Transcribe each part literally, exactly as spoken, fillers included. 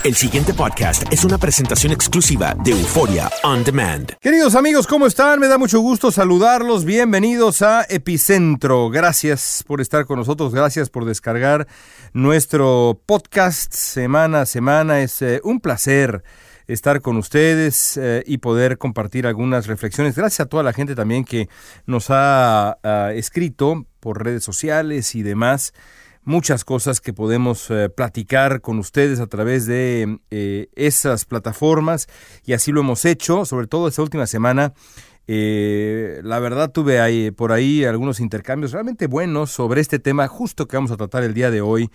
El siguiente podcast es una presentación exclusiva de Euforia On Demand. Queridos amigos, ¿cómo están? Me da mucho gusto saludarlos. Bienvenidos a Epicentro. Gracias por estar con nosotros. Gracias por descargar nuestro podcast semana a semana. Es eh, un placer estar con ustedes eh, y poder compartir algunas reflexiones. Gracias a toda la gente también que nos ha uh, escrito por redes sociales y demás. Muchas cosas que podemos eh, platicar con ustedes a través de eh, esas plataformas, y así lo hemos hecho, sobre todo esta última semana. Eh, la verdad tuve ahí, por ahí algunos intercambios realmente buenos sobre este tema justo que vamos a tratar el día de hoy,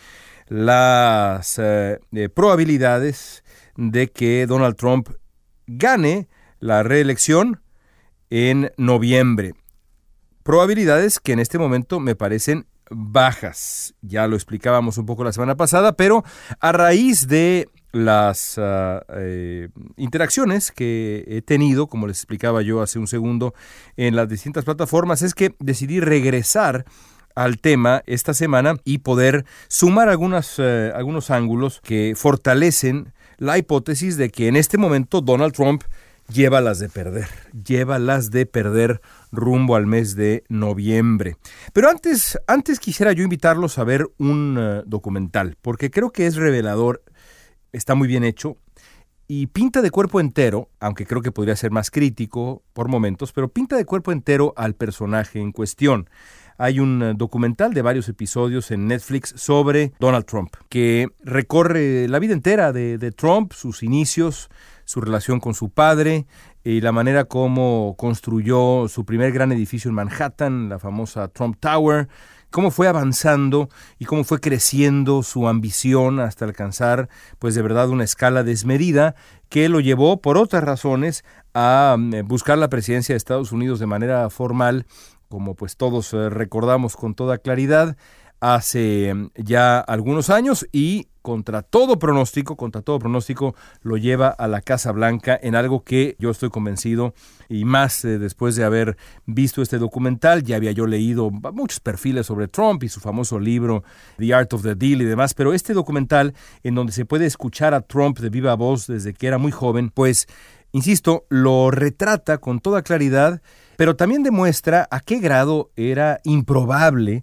las eh, eh, probabilidades de que Donald Trump gane la reelección en noviembre. Probabilidades que en este momento me parecen bajas. Ya lo explicábamos un poco la semana pasada, pero a raíz de las uh, eh, interacciones que he tenido, como les explicaba yo hace un segundo, en las distintas plataformas, es que decidí regresar al tema esta semana y poder sumar algunas, uh, algunos ángulos que fortalecen la hipótesis de que en este momento Donald Trump lleva las de perder, lleva las de perder rumbo al mes de noviembre. Pero antes, antes quisiera yo invitarlos a ver un uh, documental, porque creo que es revelador, está muy bien hecho y pinta de cuerpo entero, aunque creo que podría ser más crítico por momentos, pero pinta de cuerpo entero al personaje en cuestión. Hay un uh, documental de varios episodios en Netflix sobre Donald Trump, que recorre la vida entera de, de Trump, sus inicios, su relación con su padre y la manera como construyó su primer gran edificio en Manhattan, la famosa Trump Tower, cómo fue avanzando y cómo fue creciendo su ambición hasta alcanzar, pues de verdad, una escala desmedida que lo llevó, por otras razones, a buscar la presidencia de Estados Unidos de manera formal, como pues todos recordamos con toda claridad, hace ya algunos años, y contra todo pronóstico, contra todo pronóstico, lo lleva a la Casa Blanca en algo que yo estoy convencido, y más eh, después de haber visto este documental. Ya había yo leído muchos perfiles sobre Trump y su famoso libro The Art of the Deal y demás, pero este documental, en donde se puede escuchar a Trump de viva voz desde que era muy joven, pues, insisto, lo retrata con toda claridad, pero también demuestra a qué grado era improbable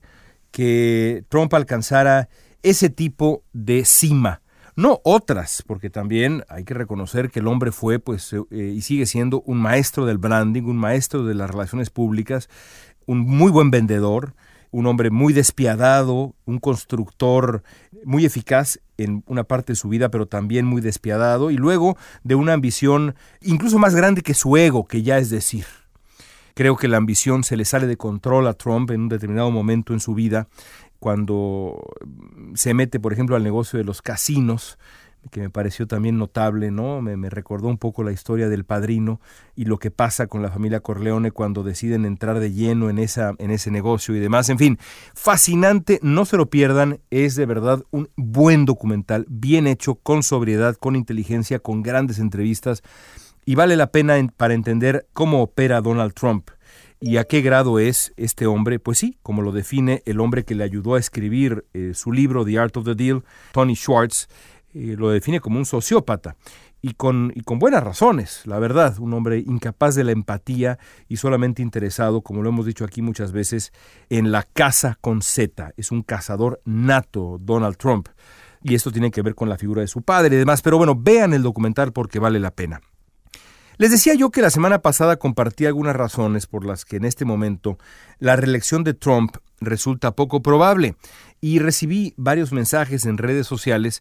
que Trump alcanzara ese tipo de cima, no otras, porque también hay que reconocer que el hombre fue, pues, eh, y sigue siendo un maestro del branding, un maestro de las relaciones públicas, un muy buen vendedor, un hombre muy despiadado, un constructor muy eficaz en una parte de su vida, pero también muy despiadado, y luego de una ambición incluso más grande que su ego, que ya es decir. Creo que la ambición se le sale de control a Trump en un determinado momento en su vida, cuando se mete, por ejemplo, al negocio de los casinos, que me pareció también notable, ¿no? Me, me recordó un poco la historia del Padrino y lo que pasa con la familia Corleone cuando deciden entrar de lleno en, esa, en ese negocio y demás. En fin, fascinante, no se lo pierdan, es de verdad un buen documental, bien hecho, con sobriedad, con inteligencia, con grandes entrevistas, y vale la pena en, para entender cómo opera Donald Trump y a qué grado es este hombre, pues sí, como lo define el hombre que le ayudó a escribir eh, su libro The Art of the Deal, Tony Schwartz, eh, lo define como un sociópata, y con, y con buenas razones, la verdad, un hombre incapaz de la empatía y solamente interesado, como lo hemos dicho aquí muchas veces, en la caza con Z. Es un cazador nato, Donald Trump, y esto tiene que ver con la figura de su padre y demás, pero bueno, vean el documental porque vale la pena. Les decía yo que la semana pasada compartí algunas razones por las que en este momento la reelección de Trump resulta poco probable, y recibí varios mensajes en redes sociales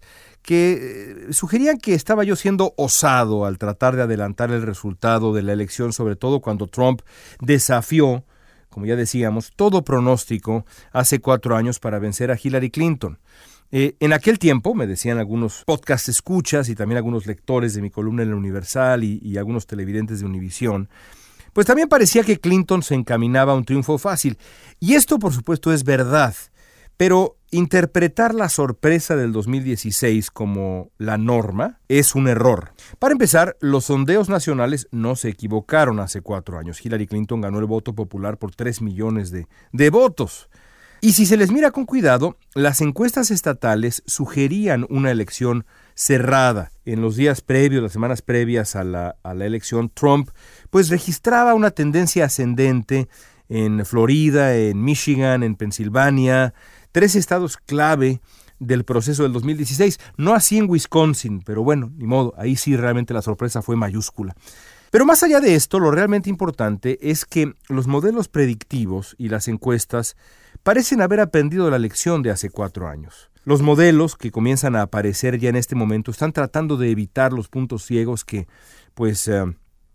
que sugerían que estaba yo siendo osado al tratar de adelantar el resultado de la elección, sobre todo cuando Trump desafió, como ya decíamos, todo pronóstico hace cuatro años para vencer a Hillary Clinton. Eh, en aquel tiempo, me decían algunos podcast escuchas y también algunos lectores de mi columna en el Universal y, y algunos televidentes de Univisión, pues también parecía que Clinton se encaminaba a un triunfo fácil. Y esto, por supuesto, es verdad, pero interpretar la sorpresa del dos mil dieciséis como la norma es un error. Para empezar, los sondeos nacionales no se equivocaron hace cuatro años. Hillary Clinton ganó el voto popular por tres millones de, de votos. Y si se les mira con cuidado, las encuestas estatales sugerían una elección cerrada. En los días previos, las semanas previas a la, a la elección, Trump pues registraba una tendencia ascendente en Florida, en Michigan, en Pensilvania, tres estados clave del proceso del dos mil dieciséis. No así en Wisconsin, pero bueno, ni modo, ahí sí realmente la sorpresa fue mayúscula. Pero más allá de esto, lo realmente importante es que los modelos predictivos y las encuestas parecen haber aprendido la lección de hace cuatro años. Los modelos que comienzan a aparecer ya en este momento están tratando de evitar los puntos ciegos que, pues, eh,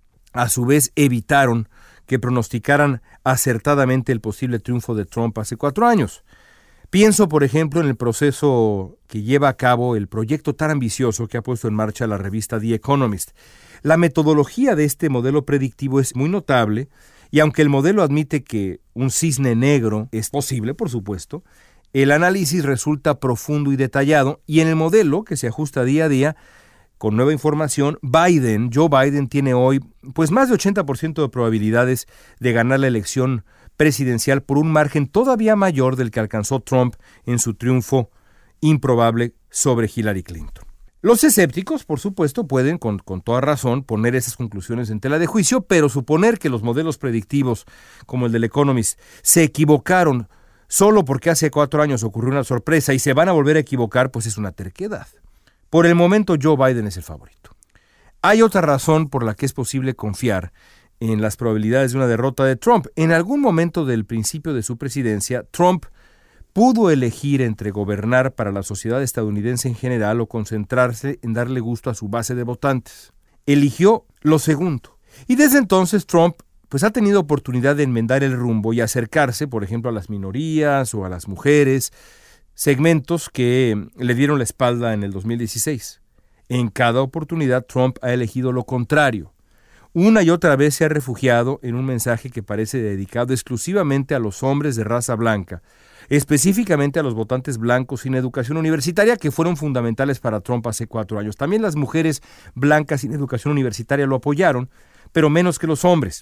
a su vez evitaron que pronosticaran acertadamente el posible triunfo de Trump hace cuatro años. Pienso, por ejemplo, en el proceso que lleva a cabo el proyecto tan ambicioso que ha puesto en marcha la revista The Economist. La metodología de este modelo predictivo es muy notable, y aunque el modelo admite que un cisne negro es posible, por supuesto, el análisis resulta profundo y detallado, y en el modelo, que se ajusta día a día, con nueva información, Biden, Joe Biden tiene hoy pues más de ochenta por ciento de probabilidades de ganar la elección presidencial por un margen todavía mayor del que alcanzó Trump en su triunfo improbable sobre Hillary Clinton. Los escépticos, por supuesto, pueden, con, con toda razón, poner esas conclusiones en tela de juicio, pero suponer que los modelos predictivos, como el del Economist, se equivocaron solo porque hace cuatro años ocurrió una sorpresa y se van a volver a equivocar, pues es una terquedad. Por el momento, Joe Biden es el favorito. Hay otra razón por la que es posible confiar en las probabilidades de una derrota de Trump. En algún momento del principio de su presidencia, Trump pudo elegir entre gobernar para la sociedad estadounidense en general o concentrarse en darle gusto a su base de votantes. Eligió lo segundo. Y desde entonces Trump pues, ha tenido oportunidad de enmendar el rumbo y acercarse, por ejemplo, a las minorías o a las mujeres, segmentos que le dieron la espalda en el dos mil dieciséis. En cada oportunidad Trump ha elegido lo contrario. Una y otra vez se ha refugiado en un mensaje que parece dedicado exclusivamente a los hombres de raza blanca, específicamente a los votantes blancos sin educación universitaria, que fueron fundamentales para Trump hace cuatro años. También las mujeres blancas sin educación universitaria lo apoyaron, pero menos que los hombres.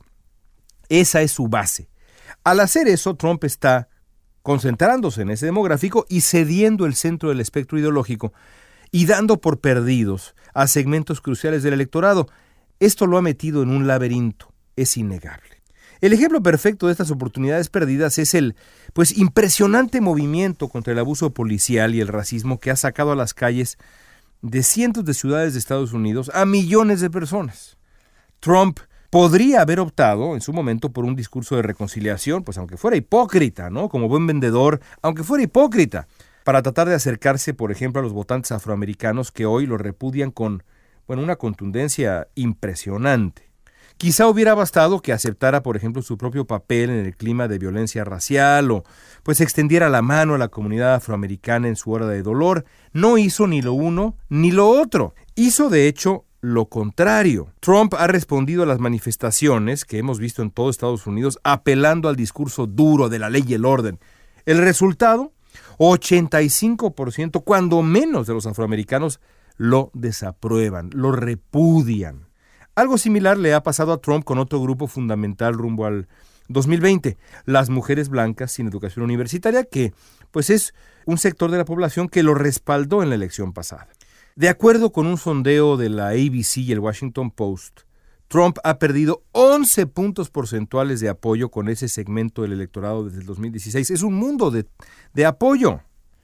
Esa es su base. Al hacer eso, Trump está concentrándose en ese demográfico y cediendo el centro del espectro ideológico y dando por perdidos a segmentos cruciales del electorado. Esto lo ha metido en un laberinto, es innegable. El ejemplo perfecto de estas oportunidades perdidas es el pues impresionante movimiento contra el abuso policial y el racismo que ha sacado a las calles de cientos de ciudades de Estados Unidos a millones de personas. Trump podría haber optado en su momento por un discurso de reconciliación, pues aunque fuera hipócrita, ¿no? Como buen vendedor, aunque fuera hipócrita, para tratar de acercarse, por ejemplo, a los votantes afroamericanos que hoy lo repudian con, bueno, una contundencia impresionante. Quizá hubiera bastado que aceptara, por ejemplo, su propio papel en el clima de violencia racial o pues extendiera la mano a la comunidad afroamericana en su hora de dolor. No hizo ni lo uno ni lo otro. Hizo, de hecho, lo contrario. Trump ha respondido a las manifestaciones que hemos visto en todo Estados Unidos apelando al discurso duro de la ley y el orden. El resultado, ochenta y cinco por ciento, cuando menos de los afroamericanos, lo desaprueban, lo repudian. Algo similar le ha pasado a Trump con otro grupo fundamental rumbo al dos mil veinte, las mujeres blancas sin educación universitaria, que pues es un sector de la población que lo respaldó en la elección pasada. De acuerdo con un sondeo de la A B C y el Washington Post, Trump ha perdido once puntos porcentuales de apoyo con ese segmento del electorado desde el dos mil dieciséis. Es un mundo de, de apoyo.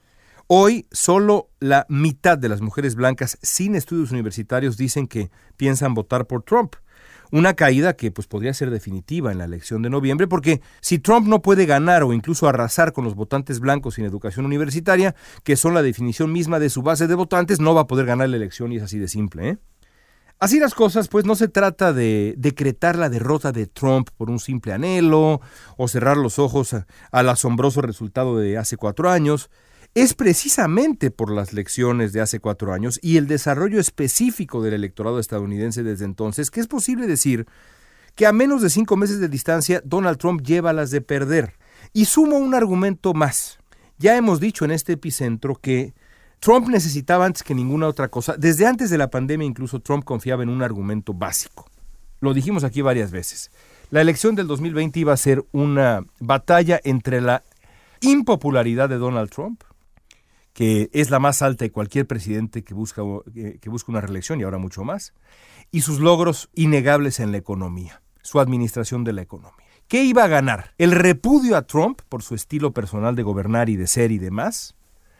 Hoy, solo la mitad de las mujeres blancas sin estudios universitarios dicen que piensan votar por Trump. Una caída que pues, podría ser definitiva en la elección de noviembre, porque si Trump no puede ganar o incluso arrasar con los votantes blancos sin educación universitaria, que son la definición misma de su base de votantes, no va a poder ganar la elección y es así de simple, ¿eh? Así las cosas, pues no se trata de decretar la derrota de Trump por un simple anhelo o cerrar los ojos a, al asombroso resultado de hace cuatro años. Es precisamente por las lecciones de hace cuatro años y el desarrollo específico del electorado estadounidense desde entonces que es posible decir que a menos de cinco meses de distancia Donald Trump lleva las de perder. Y sumo un argumento más. Ya hemos dicho en este epicentro que Trump necesitaba antes que ninguna otra cosa, desde antes de la pandemia incluso Trump confiaba en un argumento básico. Lo dijimos aquí varias veces. La elección del dos mil veinte iba a ser una batalla entre la impopularidad de Donald Trump, que es la más alta de cualquier presidente que busca, que busca una reelección y ahora mucho más, y sus logros innegables en la economía, su administración de la economía. ¿Qué iba a ganar? ¿El repudio a Trump por su estilo personal de gobernar y de ser y demás?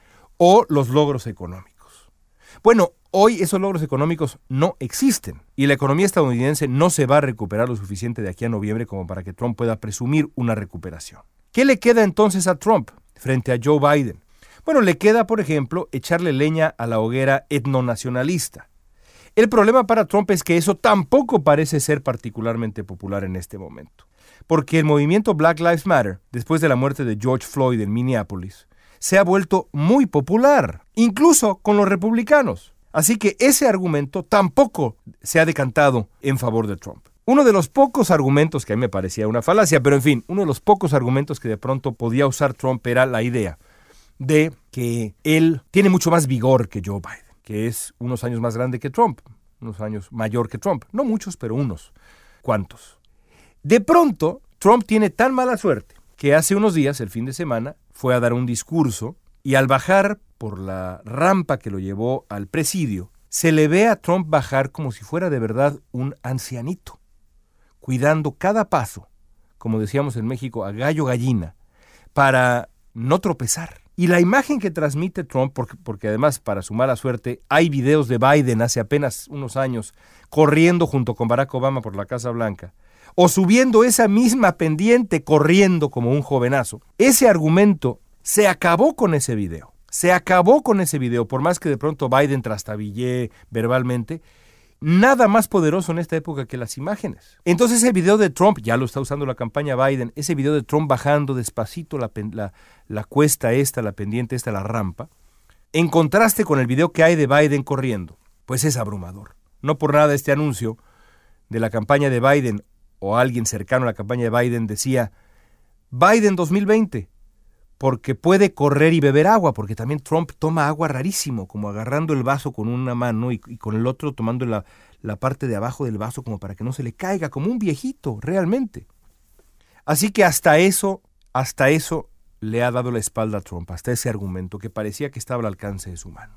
¿O los logros económicos? Bueno, hoy esos logros económicos no existen y la economía estadounidense no se va a recuperar lo suficiente de aquí a noviembre como para que Trump pueda presumir una recuperación. ¿Qué le queda entonces a Trump frente a Joe Biden? Bueno, le queda, por ejemplo, echarle leña a la hoguera etnonacionalista. El problema para Trump es que eso tampoco parece ser particularmente popular en este momento, porque el movimiento Black Lives Matter, después de la muerte de George Floyd en Minneapolis, se ha vuelto muy popular, incluso con los republicanos. Así que ese argumento tampoco se ha decantado en favor de Trump. Uno de los pocos argumentos que a mí me parecía una falacia, pero en fin, uno de los pocos argumentos que de pronto podía usar Trump era la idea de que él tiene mucho más vigor que Joe Biden, que es unos años más grande que Trump, unos años mayor que Trump. No muchos, pero unos cuantos. De pronto, Trump tiene tan mala suerte que hace unos días, el fin de semana, fue a dar un discurso y al bajar por la rampa que lo llevó al presidio, se le ve a Trump bajar como si fuera de verdad un ancianito, cuidando cada paso, como decíamos en México, a gallo gallina, para no tropezar. Y la imagen que transmite Trump, porque, porque además, para su mala suerte, hay videos de Biden hace apenas unos años corriendo junto con Barack Obama por la Casa Blanca, o subiendo esa misma pendiente corriendo como un jovenazo. Ese argumento se acabó con ese video. Se acabó con ese video, por más que de pronto Biden trastabillé verbalmente. Nada más poderoso en esta época que las imágenes. Entonces ese video de Trump, ya lo está usando la campaña Biden, ese video de Trump bajando despacito la, la, la cuesta esta, la pendiente esta, la rampa, en contraste con el video que hay de Biden corriendo, pues es abrumador. No por nada este anuncio de la campaña de Biden, o alguien cercano a la campaña de Biden decía, Biden dos mil veinte, porque puede correr y beber agua, porque también Trump toma agua rarísimo, como agarrando el vaso con una mano y, y con el otro tomando la, la parte de abajo del vaso como para que no se le caiga, como un viejito, realmente. Así que hasta eso, hasta eso le ha dado la espalda a Trump, hasta ese argumento que parecía que estaba al alcance de su mano.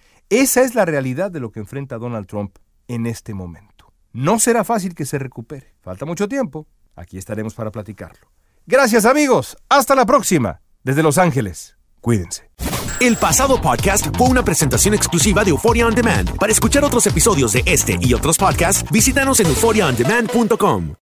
Esa es la realidad de lo que enfrenta Donald Trump en este momento. No será fácil que se recupere. Falta mucho tiempo. Aquí estaremos para platicarlo. Gracias, amigos. Hasta la próxima. Desde Los Ángeles, cuídense. El pasado podcast fue una presentación exclusiva de Euphoria On Demand. Para escuchar otros episodios de este y otros podcasts, visítanos en euphoria on demand punto com.